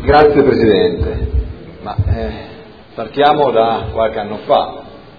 Grazie Presidente. Partiamo da qualche anno fa,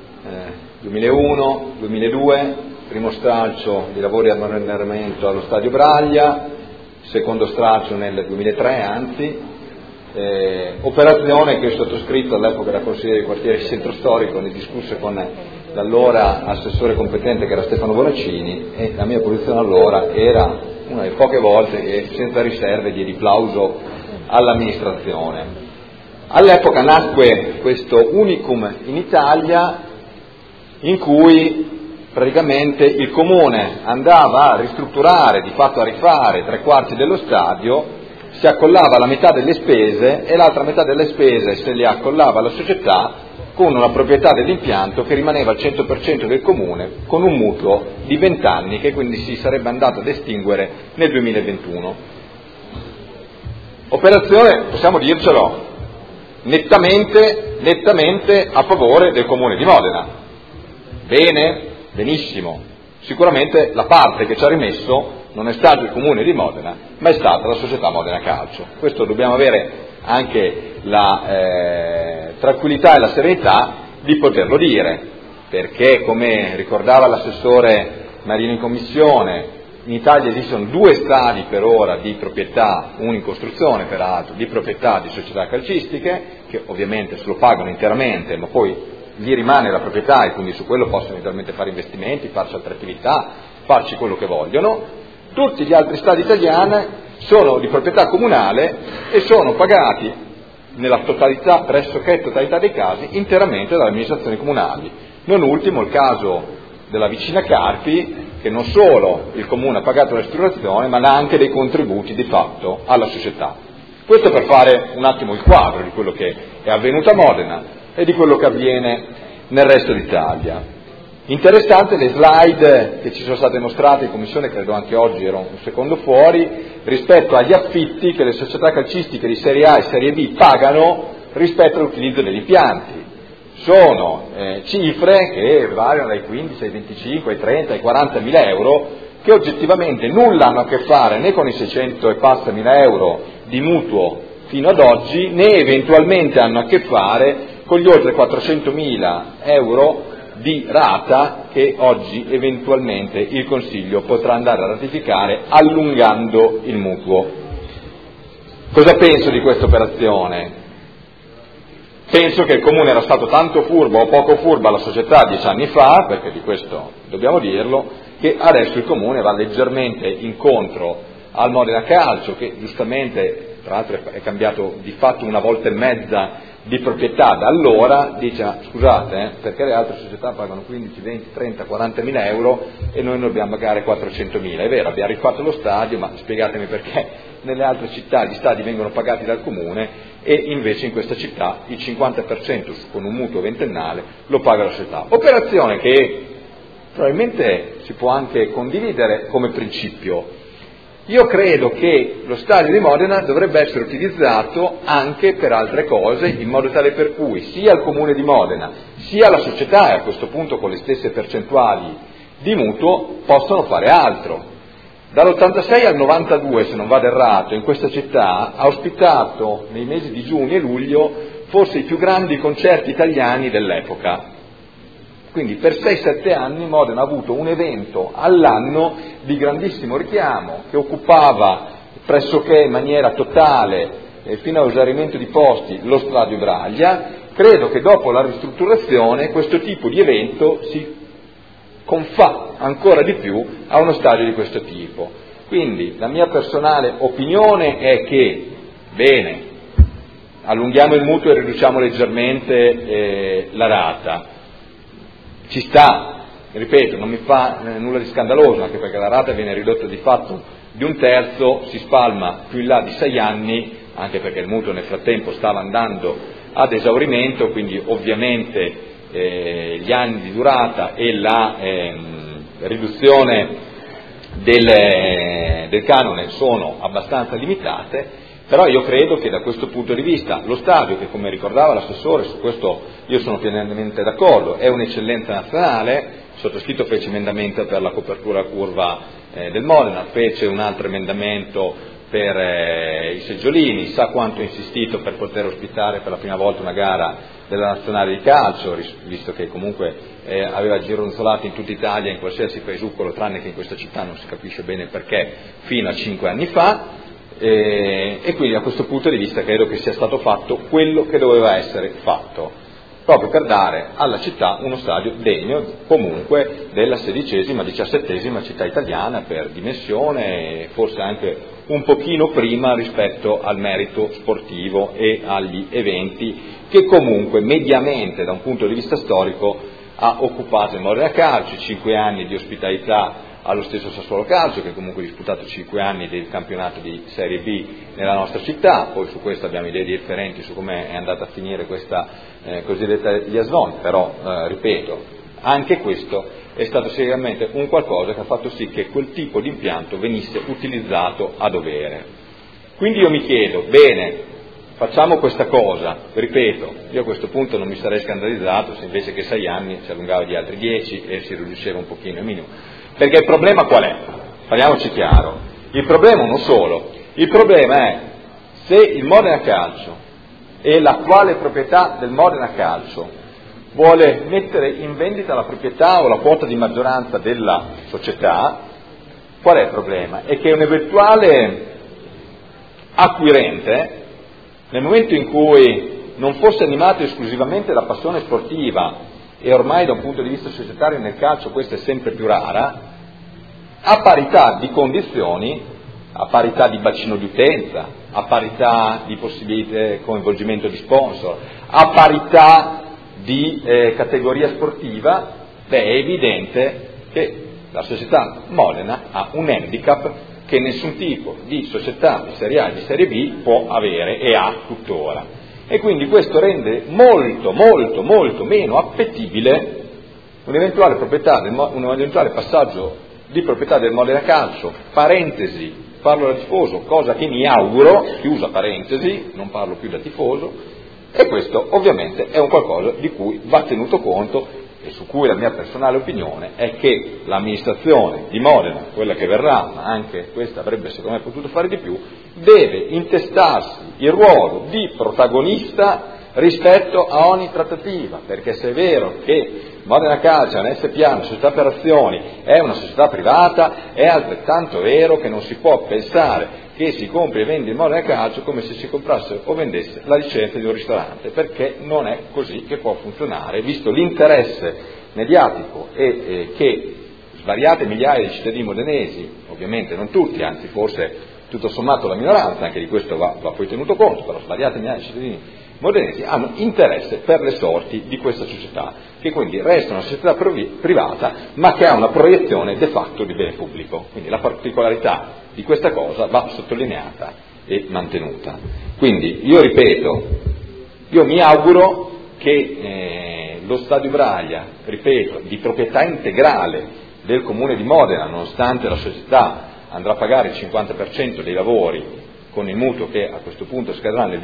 2001, 2002, primo stralcio di lavori di ammodernamento allo Stadio Braglia, secondo stralcio nel 2003 operazione che ho sottoscritto all'epoca da consigliere di quartiere di centro storico, ne discusse con l'allora assessore competente che era Stefano Bonaccini, e la mia posizione allora era una delle poche volte che senza riserve diedi plauso all'amministrazione. All'epoca nacque questo unicum in Italia in cui praticamente il comune andava a ristrutturare, di fatto a rifare 3/4 dello stadio, si accollava la metà delle spese e l'altra metà delle spese se le accollava la società con una proprietà dell'impianto che rimaneva al 100% del comune, con un mutuo di 20 anni che quindi si sarebbe andato ad estinguere nel 2021. Operazione, possiamo dircelo, nettamente a favore del comune di Modena. Bene, benissimo. Sicuramente la parte che ci ha rimesso non è stato il comune di Modena, ma è stata la società Modena Calcio. Questo dobbiamo avere anche la tranquillità e la serenità di poterlo dire, perché come ricordava l'assessore Marino in commissione, in Italia esistono 2 stadi per ora di proprietà, uno in costruzione peraltro, di proprietà di società calcistiche, che ovviamente se lo pagano interamente, ma poi gli rimane la proprietà e quindi su quello possono eventualmente fare investimenti, farci altre attività, farci quello che vogliono. Tutti gli altri stadi italiani sono di proprietà comunale e sono pagati nella totalità, pressoché totalità dei casi, interamente dalle amministrazioni comunali. Non ultimo il caso della vicina Carpi, che non solo il comune ha pagato la ristrutturazione, ma ha anche dei contributi di fatto alla società. Questo per fare un attimo il quadro di quello che è avvenuto a Modena e di quello che avviene nel resto d'Italia. Interessante le slide che ci sono state mostrate in commissione, credo anche oggi ero un secondo fuori, rispetto agli affitti che le società calcistiche di Serie A e Serie B pagano rispetto all'utilizzo degli impianti. Sono cifre che variano dai 15 ai 25, ai 30, ai 40 mila euro, che oggettivamente nulla hanno a che fare né con i 600 e passa mila euro di mutuo fino ad oggi, né eventualmente hanno a che fare con gli oltre 400 mila euro di rata che oggi eventualmente il Consiglio potrà andare a ratificare allungando il mutuo. Cosa penso di questa operazione? Penso che il Comune era stato tanto furbo o poco furba la società 10 anni fa, perché di questo dobbiamo dirlo, che adesso il Comune va leggermente incontro al Modena Calcio, che giustamente, tra l'altro è cambiato di fatto una volta e mezza di proprietà da allora, dice scusate, perché le altre società pagano 15, 20, 30, 40 mila euro e noi dobbiamo pagare 400 mila. È vero, abbiamo rifatto lo stadio, ma spiegatemi perché nelle altre città gli stadi vengono pagati dal comune e invece in questa città il 50% con un mutuo ventennale lo paga la società. Operazione che probabilmente si può anche condividere come principio. Io credo che lo stadio di Modena dovrebbe essere utilizzato anche per altre cose, in modo tale per cui sia il Comune di Modena, sia la società, e a questo punto con le stesse percentuali di mutuo, possono fare altro. Dall'86 al 92, se non vado errato, in questa città ha ospitato nei mesi di giugno e luglio forse i più grandi concerti italiani dell'epoca. Quindi per 6-7 anni Modena ha avuto un evento all'anno di grandissimo richiamo che occupava pressoché in maniera totale fino all'esaurimento di posti lo Stadio Braglia. Credo che dopo la ristrutturazione questo tipo di evento si confà ancora di più a uno stadio di questo tipo. Quindi la mia personale opinione è che, bene, allunghiamo il mutuo e riduciamo leggermente la rata. Ci sta, ripeto, non mi fa nulla di scandaloso, anche perché la rata viene ridotta di fatto di 1/3, si spalma più in là di 6 anni, anche perché il mutuo nel frattempo stava andando ad esaurimento, quindi ovviamente gli anni di durata e la riduzione del canone sono abbastanza limitate. Però io credo che da questo punto di vista lo stadio, che come ricordava l'assessore, su questo io sono pienamente d'accordo, è un'eccellenza nazionale, il sottoscritto fece emendamento per la copertura curva del Modena, fece un altro emendamento per i seggiolini, sa quanto ho insistito per poter ospitare per la prima volta una gara della nazionale di calcio, visto che comunque aveva gironzolato in tutta Italia, in qualsiasi paesuccolo, tranne che in questa città, non si capisce bene perché, fino a 5 anni fa, e quindi a questo punto di vista credo che sia stato fatto quello che doveva essere fatto, proprio per dare alla città uno stadio degno comunque della 16ª, 17ª città italiana per dimensione, forse anche un pochino prima rispetto al merito sportivo e agli eventi che comunque mediamente da un punto di vista storico ha occupato il Modena Calcio, 5 anni di ospitalità allo stesso Sassuolo Calcio, che comunque ha disputato 5 anni del campionato di Serie B nella nostra città. Poi su questo abbiamo idee differenti su come è andata a finire questa cosiddetta liaison, però ripeto, anche questo è stato sicuramente un qualcosa che ha fatto sì che quel tipo di impianto venisse utilizzato a dovere. Quindi io mi chiedo, bene, facciamo questa cosa, ripeto, io a questo punto non mi sarei scandalizzato se invece che 6 anni si allungava di altri 10 e si riduceva un pochino il minimo. Perché il problema qual è? Parliamoci chiaro, il problema non solo, il problema è se il Modena Calcio e l'attuale proprietà del Modena Calcio vuole mettere in vendita la proprietà o la quota di maggioranza della società, qual è il problema? È che un eventuale acquirente, nel momento in cui non fosse animato esclusivamente da passione sportiva, e ormai da un punto di vista societario nel calcio questa è sempre più rara, a parità di condizioni, a parità di bacino di utenza, a parità di possibile coinvolgimento di sponsor, a parità di categoria sportiva, è evidente che la società Modena ha un handicap che nessun tipo di società di Serie A e di Serie B può avere e ha tuttora. E quindi questo rende molto meno appetibile un eventuale passaggio di proprietà del Modena Calcio, parentesi, parlo da tifoso, cosa che mi auguro, chiusa parentesi, non parlo più da tifoso, e questo ovviamente è un qualcosa di cui va tenuto conto e su cui la mia personale opinione è che l'amministrazione di Modena, quella che verrà, ma anche questa avrebbe secondo me potuto fare di più, deve intestarsi il ruolo di protagonista rispetto a ogni trattativa, perché se è vero che Modena Calcio è un SPA, una società per azioni, è una società privata, è altrettanto vero che non si può pensare che si compri e vendi il Modena Calcio come se si comprasse o vendesse la licenza di un ristorante, perché non è così che può funzionare, visto l'interesse mediatico e che svariate migliaia di cittadini modenesi, ovviamente non tutti, anzi forse tutto sommato la minoranza, anche di questo va poi tenuto conto, però svariate migliaia di cittadini modenesi hanno interesse per le sorti di questa società, che quindi resta una società privata ma che ha una proiezione de facto di bene pubblico, quindi la particolarità di questa cosa va sottolineata e mantenuta. Quindi io ripeto, io mi auguro che lo Stadio Braglia, ripeto, di proprietà integrale del Comune di Modena, nonostante la società andrà a pagare il 50% dei lavori con il mutuo che a questo punto scadrà nel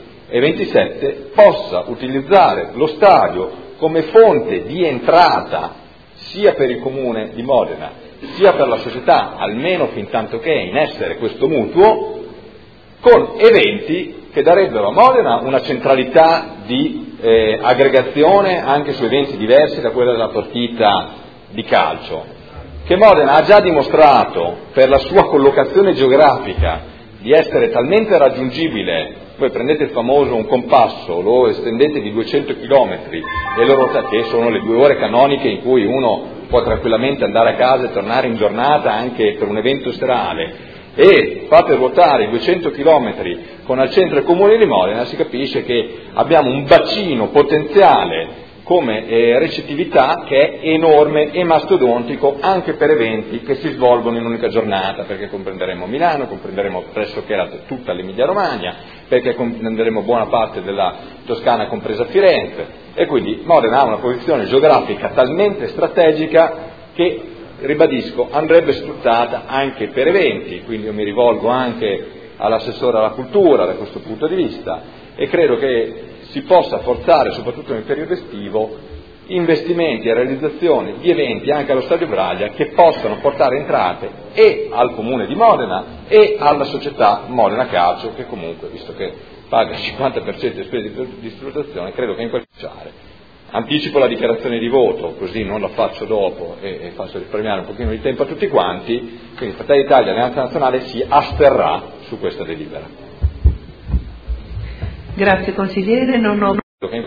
2027, possa utilizzare lo stadio come fonte di entrata sia per il Comune di Modena sia per la società, almeno fin tanto che è in essere questo mutuo, con eventi che darebbero a Modena una centralità di aggregazione anche su eventi diversi da quella della partita di calcio, che Modena ha già dimostrato per la sua collocazione geografica di essere talmente raggiungibile. Voi prendete il famoso un compasso, lo estendete di 200 km e che sono le 2 ore canoniche in cui uno può tranquillamente andare a casa e tornare in giornata anche per un evento serale, e fate ruotare 200 km con al centro il Comune di Modena, si capisce che abbiamo un bacino potenziale come recettività che è enorme e mastodontico anche per eventi che si svolgono in un'unica giornata, perché comprenderemo Milano, comprenderemo pressoché tutta l'Emilia Romagna, perché comprenderemo buona parte della Toscana compresa Firenze, e quindi Modena ha una posizione geografica talmente strategica che, ribadisco, andrebbe sfruttata anche per eventi, quindi io mi rivolgo anche all'assessore alla cultura da questo punto di vista e credo che si possa forzare, soprattutto nel periodo estivo, investimenti e realizzazioni di eventi anche allo Stadio Braglia che possano portare entrate e al Comune di Modena e alla società Modena Calcio, che comunque, visto che paga il 50% di spese di esplotazione, credo che in quel caso. Anticipo la dichiarazione di voto, così non la faccio dopo e faccio risparmiare un pochino di tempo a tutti quanti. Quindi Fratelli d'Italia, Alleanza Nazionale, si asterrà su questa delibera. Grazie consigliere. Non ho